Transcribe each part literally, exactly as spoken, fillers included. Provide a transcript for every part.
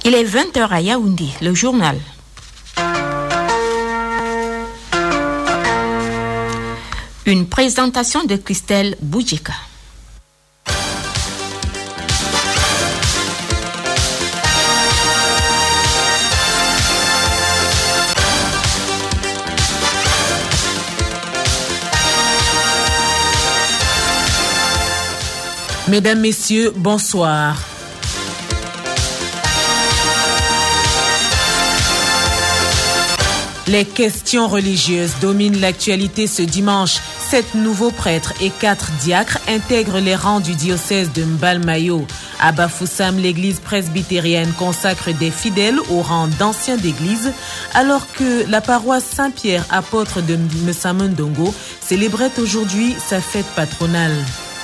Il est vingt heures à Yaoundé, le journal. Une présentation de Christelle Boudjika. Mesdames, Messieurs, bonsoir. Les questions religieuses dominent l'actualité ce dimanche. Sept nouveaux prêtres et quatre diacres intègrent les rangs du diocèse de Mbalmayo. À Bafoussam, l'église presbytérienne consacre des fidèles au rang d'anciens d'église, alors que la paroisse Saint-Pierre, apôtre de Messamundongo, célébrait aujourd'hui sa fête patronale.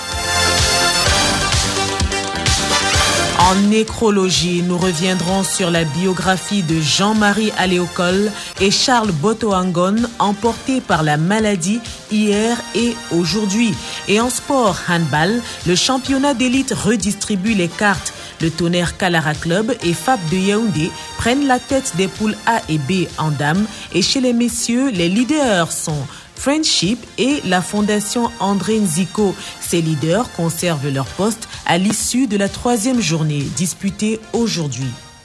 En nécrologie, nous reviendrons sur la biographie de Jean-Marie Aléocole et Charles Botoangon, emportés par la maladie hier et aujourd'hui. Et en sport handball, le championnat d'élite redistribue les cartes. Le Tonnerre Kalara Club et F A P de Yaoundé prennent la tête des poules A et B en dames. Et chez les messieurs, les leaders sont Friendship et la fondation André Nziko. Ces leaders conservent leur poste à l'issue de la troisième journée disputée aujourd'hui.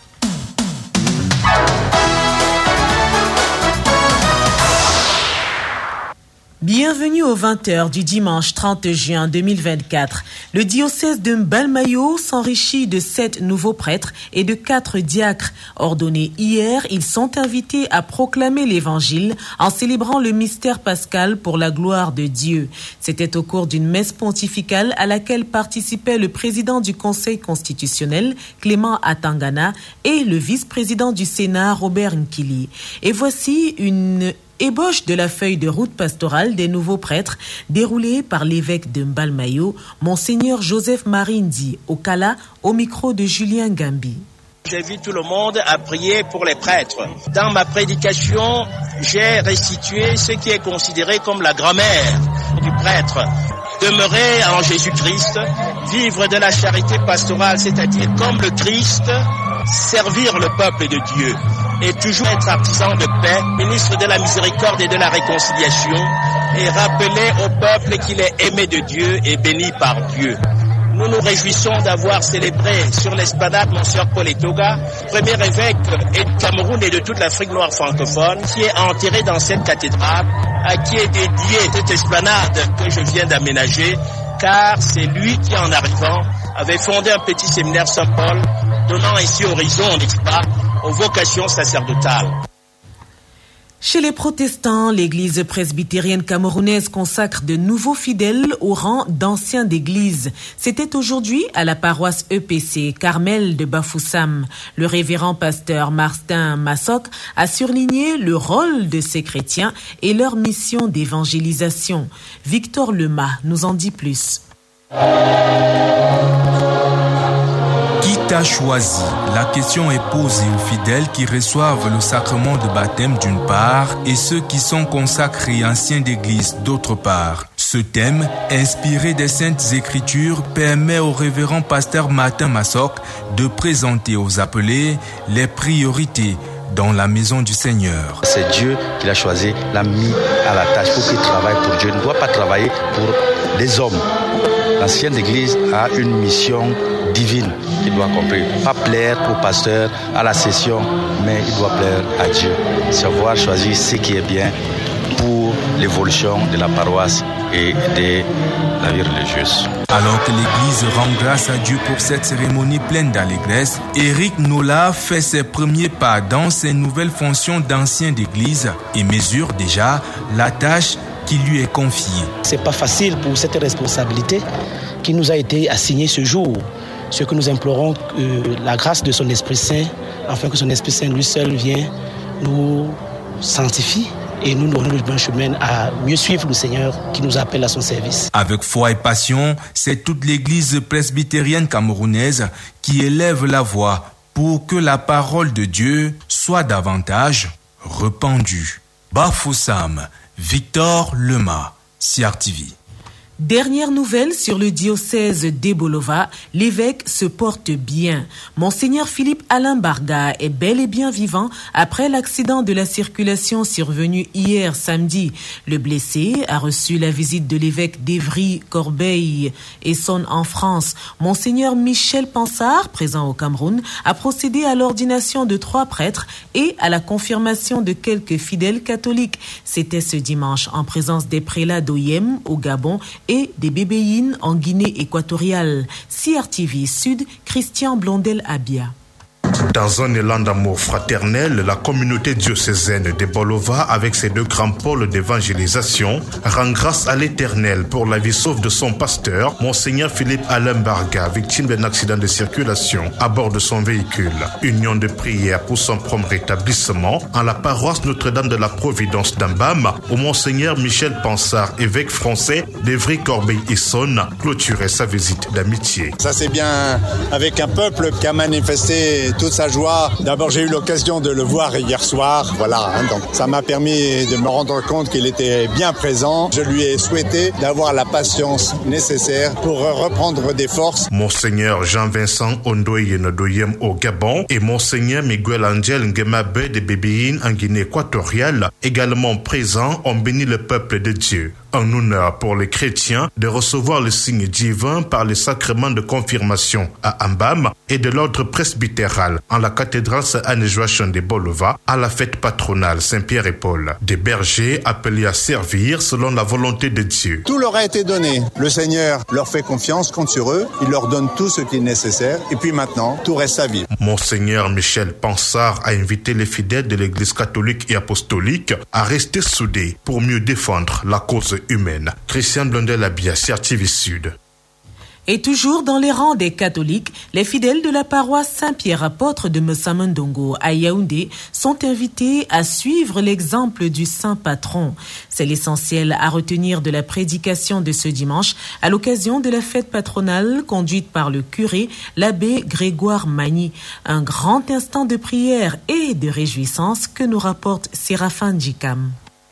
Bienvenue aux vingt heures du dimanche trente juin deux mille vingt-quatre. Le diocèse de Mbalmayo s'enrichit de sept nouveaux prêtres et de quatre diacres. Ordonnés hier, ils sont invités à proclamer l'évangile en célébrant le mystère pascal pour la gloire de Dieu. C'était au cours d'une messe pontificale à laquelle participaient le président du Conseil constitutionnel, Clément Atangana, et le vice-président du Sénat, Robert Nkili. Et voici une ébauche de la feuille de route pastorale des nouveaux prêtres déroulée par l'évêque de Mbalmayo, Monseigneur Joseph Marindi Okala, au micro de Julien Gambi. J'invite tout le monde à prier pour les prêtres. Dans ma prédication, j'ai restitué ce qui est considéré comme la grammaire du prêtre. Demeurer en Jésus-Christ, vivre de la charité pastorale, c'est-à-dire comme le Christ, servir le peuple de Dieu et toujours être artisan de paix, ministre de la miséricorde et de la réconciliation, et rappeler au peuple qu'il est aimé de Dieu et béni par Dieu. Nous nous réjouissons d'avoir célébré sur l'esplanade Monseigneur Paul Etoga, premier évêque du Cameroun et de toute l'Afrique noire francophone, qui est enterré dans cette cathédrale, à qui est dédiée cette esplanade que je viens d'aménager, car c'est lui qui, en arrivant, avait fondé un petit séminaire Saint-Paul, donnant ainsi horizon, n'est-ce pas, aux vocations sacerdotales. Chez les protestants, l'église presbytérienne camerounaise consacre de nouveaux fidèles au rang d'anciens d'église. C'était aujourd'hui à la paroisse E P C Carmel de Bafoussam. Le révérend pasteur Martin Massok a surligné le rôle de ces chrétiens et leur mission d'évangélisation. Victor Lema nous en dit plus. Qui t'a choisi? La question est posée aux fidèles qui reçoivent le sacrement de baptême d'une part et ceux qui sont consacrés anciens d'église d'autre part. Ce thème, inspiré des Saintes Écritures, permet au révérend pasteur Martin Massok de présenter aux appelés les priorités dans la maison du Seigneur. C'est Dieu qui l'a choisi, l'a mis à la tâche pour qu'il travaille pour Dieu. Il ne doit pas travailler pour des hommes. L'ancienne église a une mission divine qu'il doit accomplir. Pas plaire au pasteur, à la session, mais il doit plaire à Dieu. Savoir choisir ce qui est bien pour l'évolution de la paroisse et de la vie religieuse. Alors que l'Église rend grâce à Dieu pour cette cérémonie pleine d'allégresse, Éric Nola fait ses premiers pas dans ses nouvelles fonctions d'ancien d'Église et mesure déjà la tâche qui lui est confiée. C'est pas facile pour cette responsabilité qui nous a été assignée ce jour. Ce que nous implorons, euh, la grâce de son Esprit Saint, afin que son Esprit Saint lui seul vienne nous sanctifie et nous donne le bon chemin à mieux suivre le Seigneur qui nous appelle à son service. Avec foi et passion, c'est toute l'Église presbytérienne camerounaise qui élève la voix pour que la parole de Dieu soit davantage répandue. Bafoussam, Victor Lema, C R T V. Dernière nouvelle sur le diocèse d'Ebolova, l'évêque se porte bien. Monseigneur Philippe Alain Barga est bel et bien vivant après l'accident de la circulation survenu hier samedi. Le blessé a reçu la visite de l'évêque d'Evry, Corbeil et Essonne en France. Monseigneur Michel Pansard, présent au Cameroun, a procédé à l'ordination de trois prêtres et à la confirmation de quelques fidèles catholiques. C'était ce dimanche en présence des prélats d'Oyem au Gabon et des bébéines en Guinée équatoriale. C R T V Sud, Christian Blondel-Abia. Dans un élan d'amour fraternel, la communauté diocésaine d'Ebolova, avec ses deux grands pôles d'évangélisation, rend grâce à l'Éternel pour la vie sauve de son pasteur, Monseigneur Philippe Alain Barga, victime d'un accident de circulation à bord de son véhicule. Union de prière pour son prompt rétablissement en la paroisse Notre-Dame de la Providence d'Ambam, où Monseigneur Michel Pansard, évêque français d'Evry, Corbeil et Essonne, clôturait sa visite d'amitié. Ça c'est bien avec un peuple qui a manifesté toute sa joie. D'abord, j'ai eu l'occasion de le voir hier soir. Voilà, hein, donc ça m'a permis de me rendre compte qu'il était bien présent. Je lui ai souhaité d'avoir la patience nécessaire pour reprendre des forces. Monseigneur Jean-Vincent Ondoye Ndoyem au Gabon et Monseigneur Miguel Angel Ngemabe de Bébéine en Guinée équatoriale, également présents, ont béni le peuple de Dieu. Un honneur pour les chrétiens de recevoir le signe divin par le sacrement de confirmation à Ambam et de l'ordre presbytéral en la cathédrale Saint-Anne-Joachim d'Ebolova à la fête patronale Saint-Pierre et Paul. Des bergers appelés à servir selon la volonté de Dieu. Tout leur a été donné. Le Seigneur leur fait confiance, compte sur eux. Il leur donne tout ce qui est nécessaire. Et puis maintenant, tout reste à vivre. Monseigneur Michel Pansard a invité les fidèles de l'Église catholique et apostolique à rester soudés pour mieux défendre la cause humaine. Christian Blondel-Abia, C R T V Sud. Et toujours dans les rangs des catholiques, les fidèles de la paroisse Saint-Pierre-Apôtre de Messamendongo à Yaoundé sont invités à suivre l'exemple du saint patron. C'est l'essentiel à retenir de la prédication de ce dimanche à l'occasion de la fête patronale conduite par le curé, l'abbé Grégoire Magny. Un grand instant de prière et de réjouissance que nous rapporte Séraphin Djikam.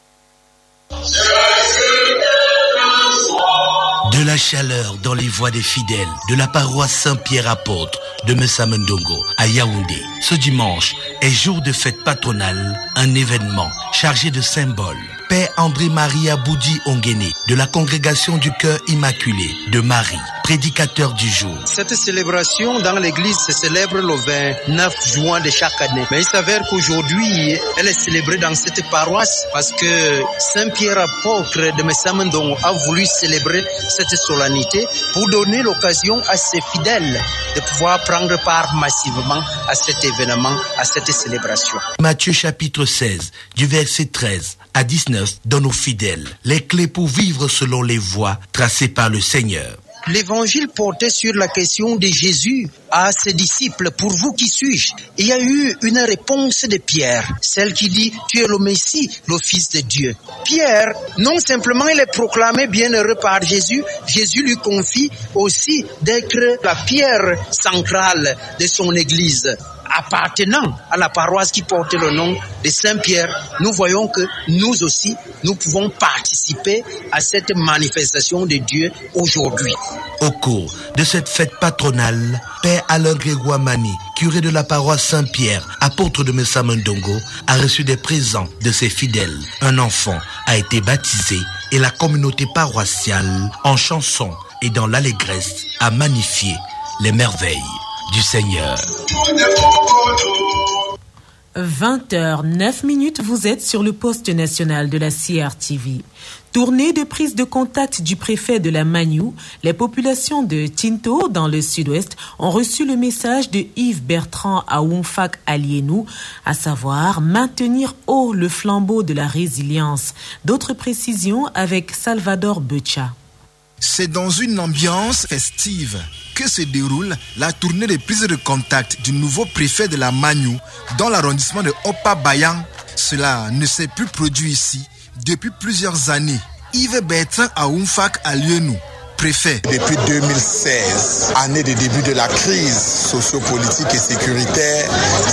De la chaleur dans les voix des fidèles de la paroisse Saint-Pierre-Apôtre de Messamendongo à Yaoundé. Ce dimanche est jour de fête patronale, un événement chargé de symboles. Père André-Marie Aboudi Onguéné de la congrégation du cœur immaculé de Marie, prédicateur du jour. Cette célébration dans l'église se célèbre le vingt-neuf juin de chaque année. Mais il s'avère qu'aujourd'hui, elle est célébrée dans cette paroisse parce que Saint-Pierre apôtre de Messamendongo a voulu célébrer cette solennité pour donner l'occasion à ses fidèles de pouvoir prendre part massivement à cet événement, à cette célébration. Matthieu chapitre seize, du verset treize à dix-neuf, donne aux fidèles les clés pour vivre selon les voies tracées par le Seigneur. L'évangile portait sur la question de Jésus à ses disciples. Pour vous, qui suis-je? Il y a eu une réponse de Pierre, celle qui dit « Tu es le Messie, le Fils de Dieu ». Pierre, non simplement il est proclamé bienheureux par Jésus, Jésus lui confie aussi d'être la pierre centrale de son Église. Appartenant à la paroisse qui porte le nom de Saint-Pierre, nous voyons que nous aussi, nous pouvons participer à cette manifestation de Dieu aujourd'hui. Au cours de cette fête patronale, Père Alain Grégoire Magny, curé de la paroisse Saint-Pierre, apôtre de Messamendongo, a reçu des présents de ses fidèles. Un enfant a été baptisé et la communauté paroissiale, en chansons et dans l'allégresse, a magnifié les merveilles du Seigneur. vingt heures neuf minutes, vous êtes sur le poste national de la C R T V. Tournée de prise de contact du préfet de la Magnou, les populations de Tinto, dans le sud-ouest, ont reçu le message de Yves Bertrand à Wumfak Alienou, à savoir maintenir haut le flambeau de la résilience. D'autres précisions avec Salvador Becha. C'est dans une ambiance festive que se déroule la tournée de prise de contact du nouveau préfet de la Magnou dans l'arrondissement de Opa-Bayang. Cela ne s'est plus produit ici depuis plusieurs années. Yves Bertrand à Wumfak Alienou, préfet. Depuis deux mille seize, année de début de la crise socio-politique et sécuritaire,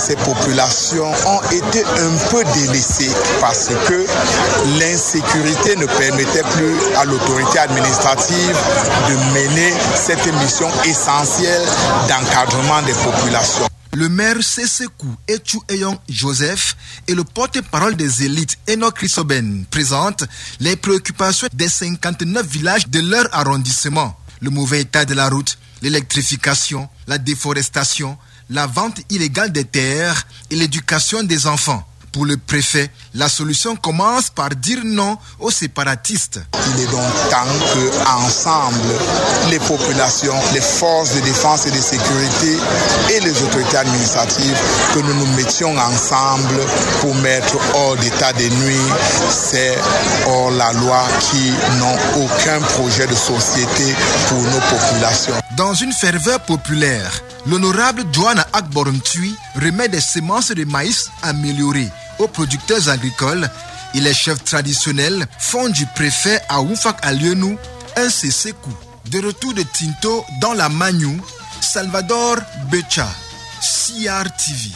ces populations ont été un peu délaissées parce que l'insécurité ne permettait plus à l'autorité administrative de mener cette mission essentielle d'encadrement des populations. Le maire Sesekou Echu Eyong Joseph et le porte-parole des élites Enoch Risoben présentent les préoccupations des cinquante-neuf villages de leur arrondissement. Le mauvais état de la route, l'électrification, la déforestation, la vente illégale des terres et l'éducation des enfants. Pour le préfet, la solution commence par dire non aux séparatistes. Il est donc temps que, ensemble, les populations, les forces de défense et de sécurité et les autorités administratives, que nous nous mettions ensemble pour mettre hors d'état de nuire ces hors-la-loi qui n'ont aucun projet de société pour nos populations. Dans une ferveur populaire, l'honorable Joanna Akborumtui remet des semences de maïs améliorées aux producteurs agricoles et les chefs traditionnels font du préfet à Oufak Alionou un Sesekou. De retour de Tinto dans la Magnou, Salvador Becha, C R T V.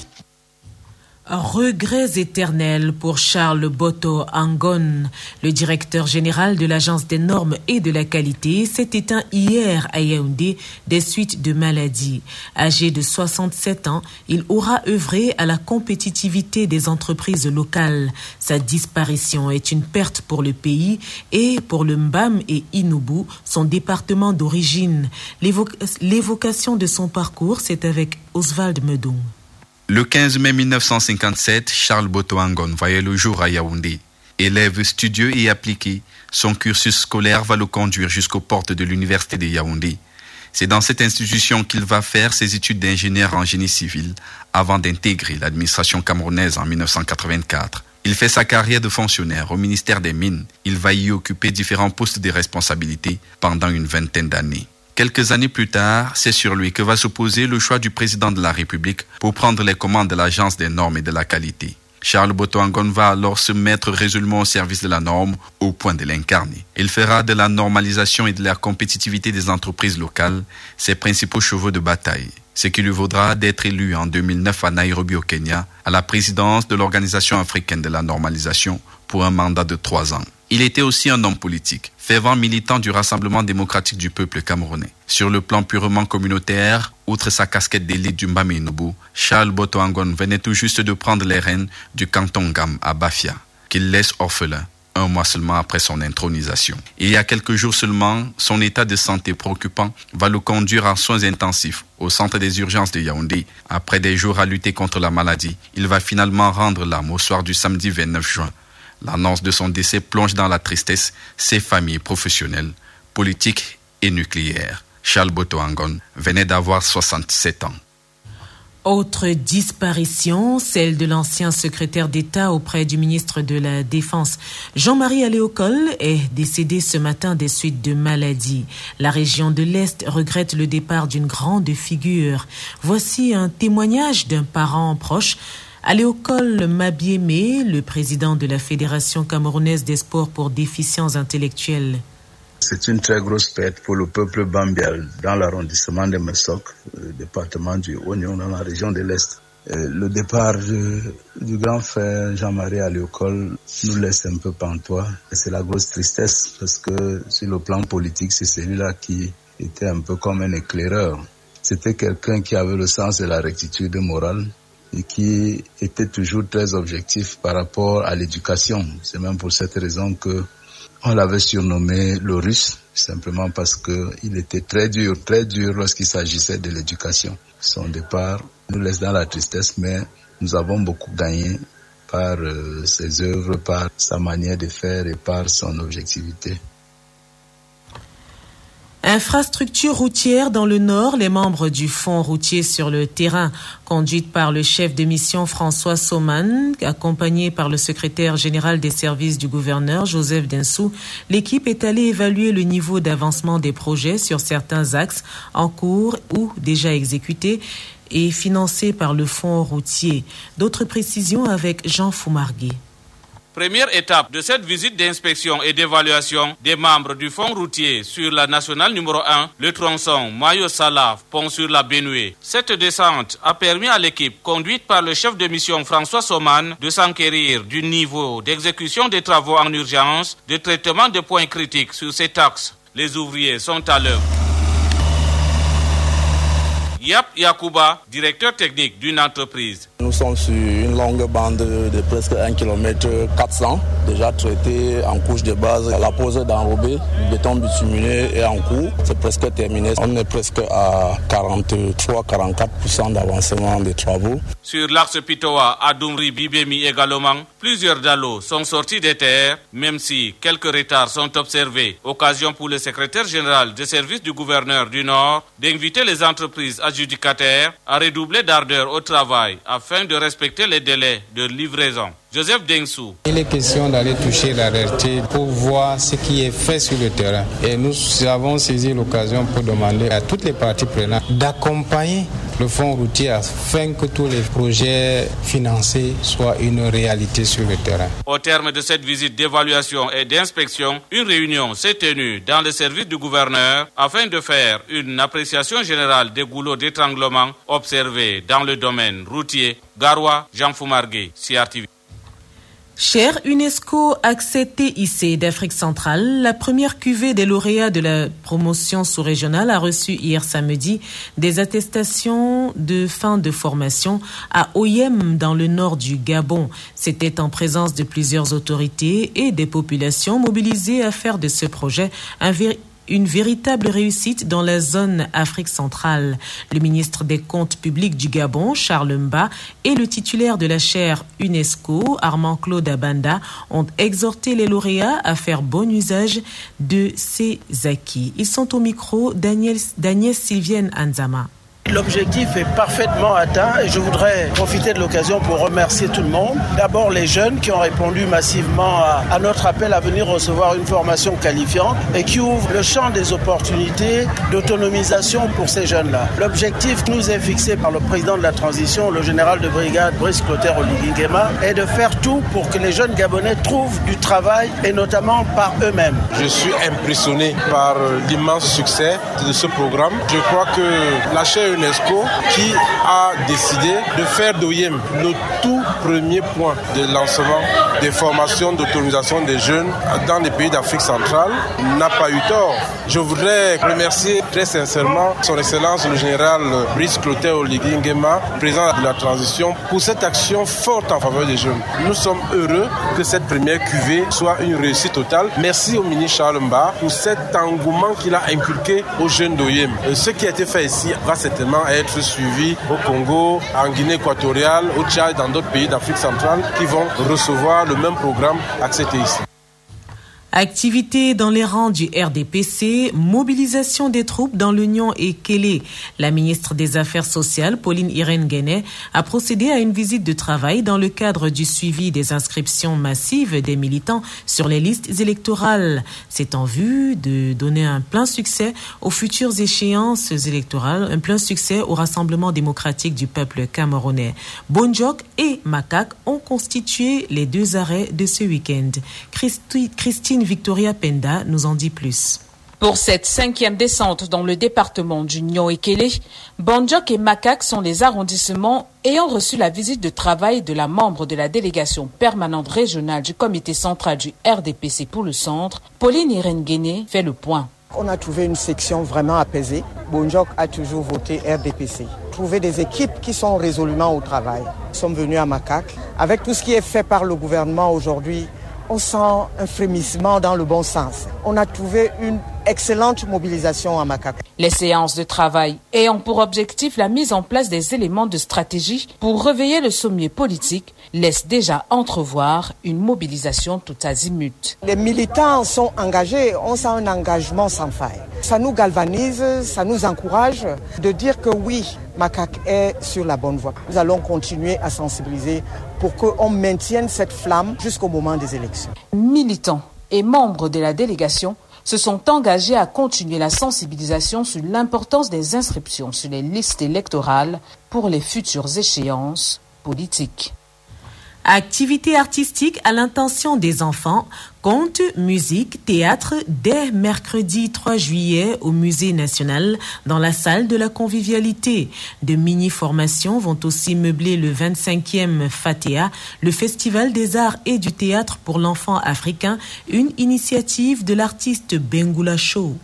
Regrets éternels pour Charles Boto Angon. Le directeur général de l'Agence des normes et de la qualité s'est éteint hier à Yaoundé des suites de maladies. Âgé de soixante-sept ans, il aura œuvré à la compétitivité des entreprises locales. Sa disparition est une perte pour le pays et pour le Mbam et Inubu, son département d'origine. L'évo- l'évocation de son parcours, c'est avec Oswald Medon. Le quinze mai mille neuf cent cinquante-sept, Charles Boto Angon voyait le jour à Yaoundé. Élève studieux et appliqué, son cursus scolaire va le conduire jusqu'aux portes de l'université de Yaoundé. C'est dans cette institution qu'il va faire ses études d'ingénieur en génie civil avant d'intégrer l'administration camerounaise en mille neuf cent quatre-vingt-quatre. Il fait sa carrière de fonctionnaire au ministère des Mines. Il va y occuper différents postes de responsabilité pendant une vingtaine d'années. Quelques années plus tard, c'est sur lui que va se poser le choix du président de la République pour prendre les commandes de l'Agence des normes et de la qualité. Charles Boto Angon va alors se mettre résolument au service de la norme au point de l'incarner. Il fera de la normalisation et de la compétitivité des entreprises locales ses principaux chevaux de bataille, ce qui lui vaudra d'être élu en deux mille neuf à Nairobi au Kenya à la présidence de l'Organisation africaine de la normalisation pour un mandat de trois ans. Il était aussi un homme politique, fervent militant du Rassemblement démocratique du peuple camerounais. Sur le plan purement communautaire, outre sa casquette d'élite du Mbam et Inubu, Charles Boto Angon venait tout juste de prendre les rênes du canton Ngam à Bafia, qu'il laisse orphelin un mois seulement après son intronisation. Il y a quelques jours seulement, son état de santé préoccupant va le conduire en soins intensifs au centre des urgences de Yaoundé. Après des jours à lutter contre la maladie, il va finalement rendre l'âme au soir du samedi vingt-neuf juin. L'annonce de son décès plonge dans la tristesse ses familles professionnelles, politiques et nucléaires. Charles Boto Angon venait d'avoir soixante-sept ans. Autre disparition, celle de l'ancien secrétaire d'État auprès du ministre de la Défense. Jean-Marie Aléocol est décédé ce matin des suites de maladies. La région de l'Est regrette le départ d'une grande figure. Voici un témoignage d'un parent proche. Aléocol Mabiémé, le président de la Fédération camerounaise des sports pour déficients intellectuels. C'est une très grosse perte pour le peuple bambial dans l'arrondissement de Messok, le département du Oignon, dans la région de l'Est. Le départ du, du grand frère Jean-Marie Aléocol nous laisse un peu pantois. C'est la grosse tristesse parce que sur le plan politique, c'est celui-là qui était un peu comme un éclaireur. C'était quelqu'un qui avait le sens de la rectitude morale et qui était toujours très objectif par rapport à l'éducation. C'est même pour cette raison que on l'avait surnommé le Russe, simplement parce qu'il était très dur, très dur lorsqu'il s'agissait de l'éducation. Son départ nous laisse dans la tristesse, mais nous avons beaucoup gagné par euh, ses œuvres, par sa manière de faire et par son objectivité. Infrastructure routière dans le Nord, les membres du Fonds routier sur le terrain, conduite par le chef de mission François Sauman, accompagné par le secrétaire général des services du gouverneur Joseph Densou, l'équipe est allée évaluer le niveau d'avancement des projets sur certains axes en cours ou déjà exécutés et financés par le Fonds routier. D'autres précisions avec Jean Foumargué. Première étape de cette visite d'inspection et d'évaluation des membres du fonds routier sur la nationale numéro un, le tronçon Mayo-Salaf, pont sur la Benue. Cette descente a permis à l'équipe conduite par le chef de mission François Soman de s'enquérir du niveau d'exécution des travaux en urgence, de traitement de points critiques sur cet axe. Les ouvriers sont à l'œuvre. Yap Yakuba, directeur technique d'une entreprise. Nous sommes sur une longue bande de presque un kilomètre quatre cents, déjà traité en couche de base. La pose d'enrobé, le béton bituminé est en cours, c'est presque terminé. On est presque à quarante-trois à quarante-quatre pour cent d'avancement des travaux. Sur l'axe Pitoa à Doumri Bibemi également, plusieurs dallos sont sortis des terres, même si quelques retards sont observés. Occasion pour le secrétaire général des services du gouverneur du Nord d'inviter les entreprises adjudicataires à redoubler d'ardeur au travail afin de respecter les délais de livraison. Joseph Dengsou. Il est question d'aller toucher la réalité pour voir ce qui est fait sur le terrain. Et nous avons saisi l'occasion pour demander à toutes les parties prenantes d'accompagner le fonds routier afin que tous les projets financés soient une réalité sur le terrain. Au terme de cette visite d'évaluation et d'inspection, une réunion s'est tenue dans le service du gouverneur afin de faire une appréciation générale des goulots d'étranglement observés dans le domaine routier. Garoua, Jean Foumargué, C R T V. Cher UNESCO Accès T I C d'Afrique centrale, la première cuvée des lauréats de la promotion sous-régionale a reçu hier samedi des attestations de fin de formation à Oyem dans le nord du Gabon. C'était en présence de plusieurs autorités et des populations mobilisées à faire de ce projet un véritable Une véritable réussite dans la zone Afrique centrale. Le ministre des Comptes publics du Gabon, Charles Mba, et le titulaire de la chaire UNESCO, Armand Claude Abanda, ont exhorté les lauréats à faire bon usage de ces acquis. Ils sont au micro d'Agnès Sylvienne Anzama. L'objectif est parfaitement atteint et je voudrais profiter de l'occasion pour remercier tout le monde. D'abord les jeunes qui ont répondu massivement à, à notre appel à venir recevoir une formation qualifiante et qui ouvre le champ des opportunités d'autonomisation pour ces jeunes-là. L'objectif nous est fixé par le président de la transition, le général de brigade Brice Clotaire Oligui Nguema, est de faire tout pour que les jeunes Gabonais trouvent du travail et notamment par eux-mêmes. Je suis impressionné par l'immense succès de ce programme. Je crois que la chaire UNESCO qui a décidé de faire d'Oyem le tout premier point de lancement des formations d'autonomisation des jeunes dans les pays d'Afrique centrale n'a pas eu tort. Je voudrais remercier très sincèrement son Excellence le général Brice Clotaire Oligui Nguema, président de la transition, pour cette action forte en faveur des jeunes. Nous sommes heureux que cette première cuvée soit une réussite totale. Merci au ministre Charles Mba pour cet engouement qu'il a inculqué aux jeunes d'Oyem. Ce qui a été fait ici va certainement être suivi au Congo, en Guinée équatoriale, au Tchad et dans d'autres pays d'Afrique centrale qui vont recevoir le même programme Accès T I C. Activité dans les rangs du R D P C, mobilisation des troupes dans l'Union et Kélé. La ministre des Affaires sociales, Pauline Irène Guénet, a procédé à une visite de travail dans le cadre du suivi des inscriptions massives des militants sur les listes électorales. C'est en vue de donner un plein succès aux futures échéances électorales, un plein succès au Rassemblement démocratique du peuple camerounais. Bonjok et Makak ont constitué les deux arrêts de ce week-end. Christi- Christine Victoria Penda nous en dit plus. Pour cette cinquième descente dans le département du Nion-et-Kélé, Bonjok et Makak sont les arrondissements ayant reçu la visite de travail de la membre de la délégation permanente régionale du comité central du R D P C pour le centre, Pauline Irène Guénet, fait le point. On a trouvé une section vraiment apaisée. Bonjok a toujours voté R D P C. Trouver des équipes qui sont résolument au travail. Nous sommes venus à Makak. Avec tout ce qui est fait par le gouvernement aujourd'hui, on sent un frémissement dans le bon sens. On a trouvé une excellente mobilisation à Makak. Les séances de travail ayant pour objectif la mise en place des éléments de stratégie pour réveiller le sommier politique laissent déjà entrevoir une mobilisation tout azimut. Les militants sont engagés, on sent un engagement sans faille. Ça nous galvanise, ça nous encourage de dire que oui, Makak est sur la bonne voie. Nous allons continuer à sensibiliser pour qu'on maintienne cette flamme jusqu'au moment des élections. Militants et membres de la délégation se sont engagés à continuer la sensibilisation sur l'importance des inscriptions sur les listes électorales pour les futures échéances politiques. Activités artistiques à l'intention des enfants, contes, musique, théâtre dès mercredi trois juillet au Musée national dans la salle de la convivialité. De mini-formations vont aussi meubler le vingt-cinquième Fatea, le Festival des arts et du théâtre pour l'enfant africain, une initiative de l'artiste Bengula Show.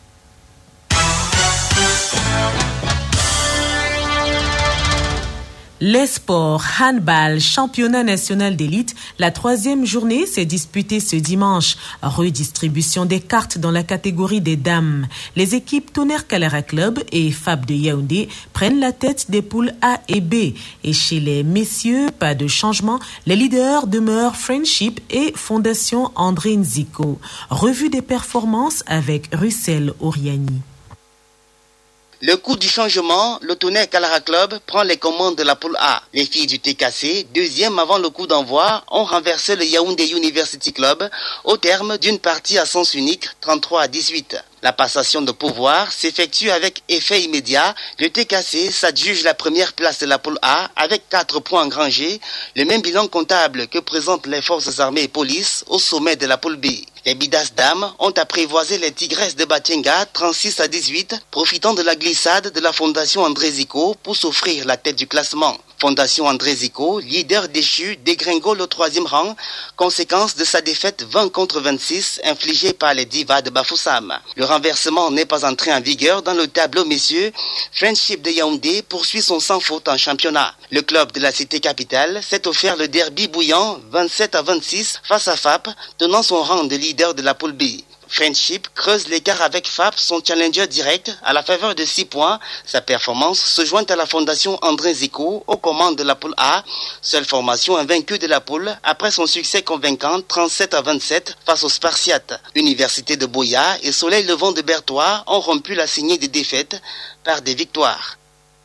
Les sports, handball, championnat national d'élite, la troisième journée s'est disputée ce dimanche. Redistribution des cartes dans la catégorie des dames. Les équipes Tonnerre Kalara Club et F A B de Yaoundé prennent la tête des poules A et B. Et chez les messieurs, pas de changement, les leaders demeurent Friendship et Fondation André Nziko. Revue des performances avec Russell Oriani. Le coup du changement, le Tonnerre Kalara Club prend les commandes de la poule A. Les filles du T K C, deuxième avant le coup d'envoi, ont renversé le Yaoundé University Club au terme d'une partie à sens unique, trente-trois à dix-huit. La passation de pouvoir s'effectue avec effet immédiat. Le T K C s'adjuge la première place de la poule A avec quatre points engrangés, le même bilan comptable que présentent les forces armées et police au sommet de la poule B. Les Bidas dames ont apprivoisé les Tigresses de Batenga trente-six à dix-huit, profitant de la glissade de la Fondation André Zico pour s'offrir la tête du classement. Fondation André Zico, leader déchu, dégringole au troisième rang, conséquence de sa défaite vingt contre vingt-six infligée par les Divas de Bafoussam. Le renversement n'est pas entré en vigueur dans le tableau messieurs. Friendship de Yaoundé poursuit son sans faute en championnat. Le club de la cité capitale s'est offert le derby bouillant vingt-sept à vingt-six face à F A P, tenant son rang de leader de la poule B. Friendship creuse l'écart avec F A P, son challenger direct, à la faveur de six points. Sa performance se joint à la Fondation André Zico aux commandes de la poule A, seule formation invaincue de la poule après son succès convaincant trente-sept à vingt-sept face aux Spartiates. Université de Boya et Soleil Levant de Berthois ont rompu la saignée des défaites par des victoires.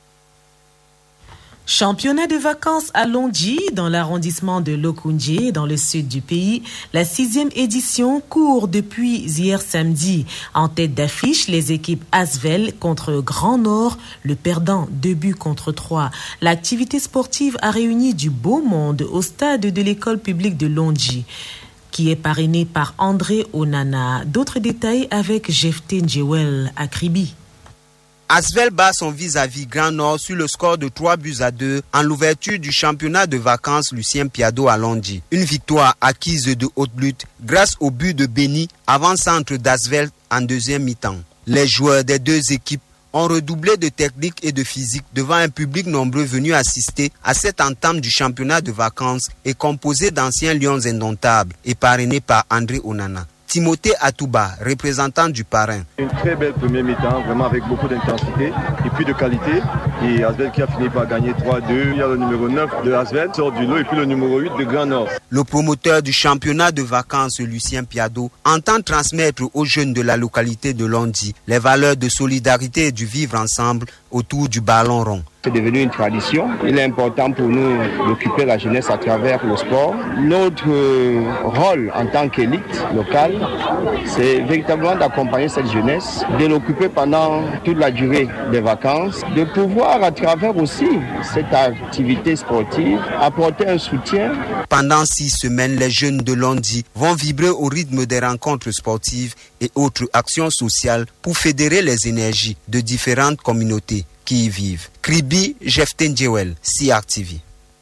Championnat de vacances à Londji, dans l'arrondissement de Lokoundji, dans le sud du pays. La sixième édition court depuis hier samedi. En tête d'affiche, les équipes Asvel contre Grand Nord, le perdant deux buts contre trois. L'activité sportive a réuni du beau monde au stade de l'école publique de Londji, qui est parrainé par André Onana. D'autres détails avec Jefté Njewel à Kribi. Asvel bat son vis-à-vis Grand Nord sur le score de trois buts à deux en l'ouverture du championnat de vacances Lucien Piado à Londji. Une victoire acquise de haute lutte grâce au but de Béni, avant-centre d'Asvel en deuxième mi-temps. Les joueurs des deux équipes ont redoublé de technique et de physique devant un public nombreux venu assister à cette entame du championnat de vacances et composé d'anciens lions indomptables et parrainé par André Onana. Timothée Atouba, représentant du parrain. Une très belle première mi-temps, vraiment avec beaucoup d'intensité et puis de qualité. Et Asvel qui a fini par gagner trois à deux. Il y a le numéro neuf de Asvel sort du lot et puis le numéro huit de Grand Nord. Le promoteur du championnat de vacances, Lucien Piado, entend transmettre aux jeunes de la localité de Londji les valeurs de solidarité et du vivre ensemble autour du ballon rond. C'est devenu une tradition. Il est important pour nous d'occuper la jeunesse à travers le sport. Notre rôle en tant qu'élite locale, c'est véritablement d'accompagner cette jeunesse, de l'occuper pendant toute la durée des vacances, de pouvoir à travers aussi cette activité sportive apporter un soutien. Pendant six semaines, les jeunes de Londji vont vibrer au rythme des rencontres sportives et autres actions sociales pour fédérer les énergies de différentes communautés qui y vivent. Kribi, Jefté Njewel, C R T V.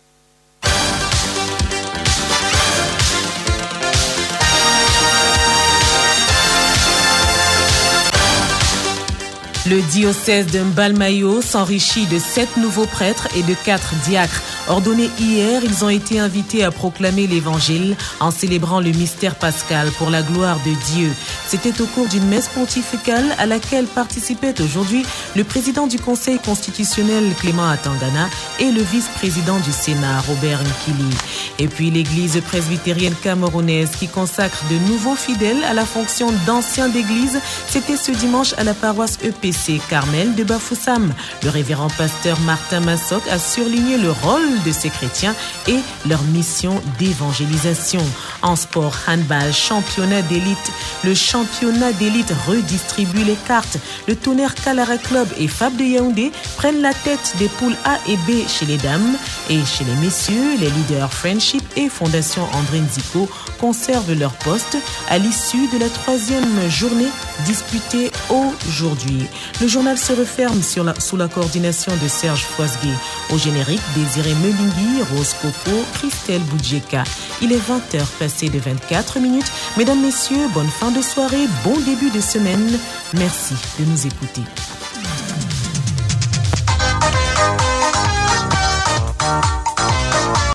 Le diocèse de Mbalmayo s'enrichit de sept nouveaux prêtres et de quatre diacres. Ordonnés hier, ils ont été invités à proclamer l'évangile en célébrant le mystère pascal pour la gloire de Dieu. C'était au cours d'une messe pontificale à laquelle participaient aujourd'hui le président du Conseil constitutionnel Clément Atangana et le vice-président du Sénat Robert Nkili. Et puis l'église presbytérienne camerounaise qui consacre de nouveaux fidèles à la fonction d'ancien d'église, c'était ce dimanche à la paroisse E P C Carmel de Bafoussam. Le révérend pasteur Martin Massok a surligné le rôle rôle de ces chrétiens et leur mission d'évangélisation. En sport handball, championnat d'élite, le championnat d'élite redistribue les cartes. Le Tonnerre Kalara Club et F A B de Yaoundé prennent la tête des poules A et B chez les dames. Et chez les messieurs, les leaders Friendship et Fondation André Nziko conservent leur poste à l'issue de la troisième journée disputée aujourd'hui. Le journal se referme sur la, sous la coordination de Serge Foisgué. Au générique, Désiré Melingui, Rose Coco, Christelle Boudjeka. Il est vingt heures passées de vingt-quatre minutes. Mesdames, Messieurs, bonne fin de soirée, bon début de semaine. Merci de nous écouter.